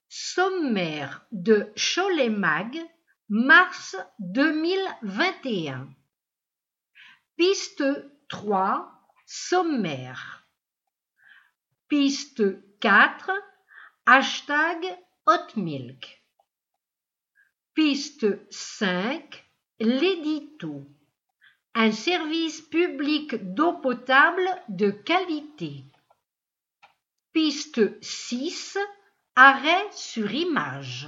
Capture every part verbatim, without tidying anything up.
Sommaire de Cholet Mag, mars deux mille vingt et un. Piste trois, sommaire. Piste quatre, hashtag hot milk. Piste cinq, l'édito. Un service public d'eau potable de qualité. Piste six, arrêt sur image.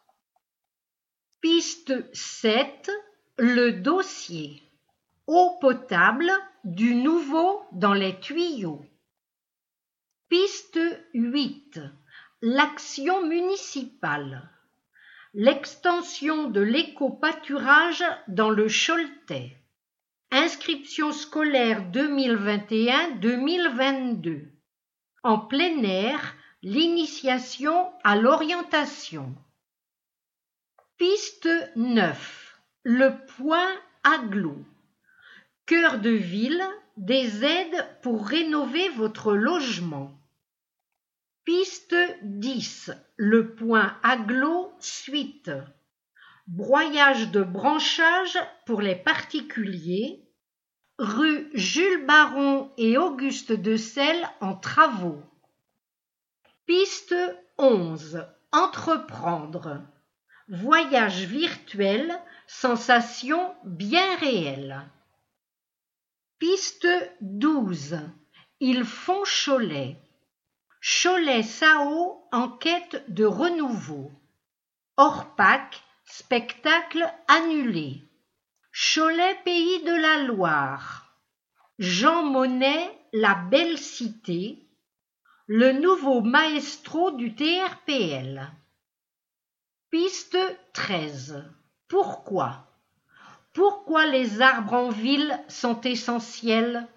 Piste sept, le dossier. Eau potable, du nouveau dans les tuyaux. Piste huit, l'action municipale. L'extension de l'éco-pâturage dans le Choletais. Inscription scolaire deux mille vingt et un deux mille vingt-deux. En plein air, l'initiation à l'orientation. Piste neuf, le point agglo. Cœur de ville, des aides pour rénover votre logement. Piste dix, le point agglo suite. Broyage de branchage pour les particuliers. Rue Jules Baron et Auguste de Selle en travaux. Piste onze, entreprendre. Voyage virtuel, sensation bien réelle. Piste douze, ils font Cholet. Cholet-S A O en quête de renouveau. Orpac, spectacle annulé. Cholet Pays de la Loire. Jean Monnet, la belle cité. Le nouveau maestro du T R P L. Piste treize. Pourquoi? Pourquoi les arbres en ville sont essentiels?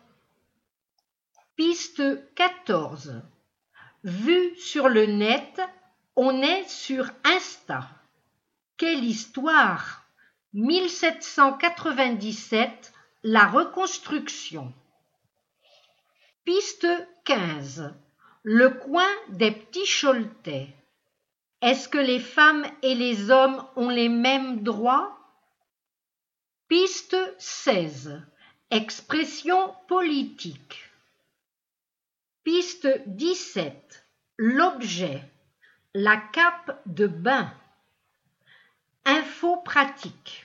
Piste quatorze. Vu sur le net, on est sur Insta. Quelle histoire! mille sept cent quatre-vingt-dix-sept, la reconstruction. Piste quinze. Le coin des petits Choletais. Est-ce que les femmes et les hommes ont les mêmes droits? Piste seize. Expression politique. Piste dix-sept. L'objet. La cape de bain. Info pratique.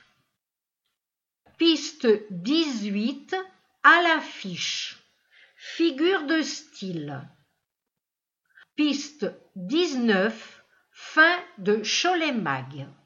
Piste dix-huit. À l'affiche. Figure de style. Piste dix-neuf. Fin de Cholet Mag.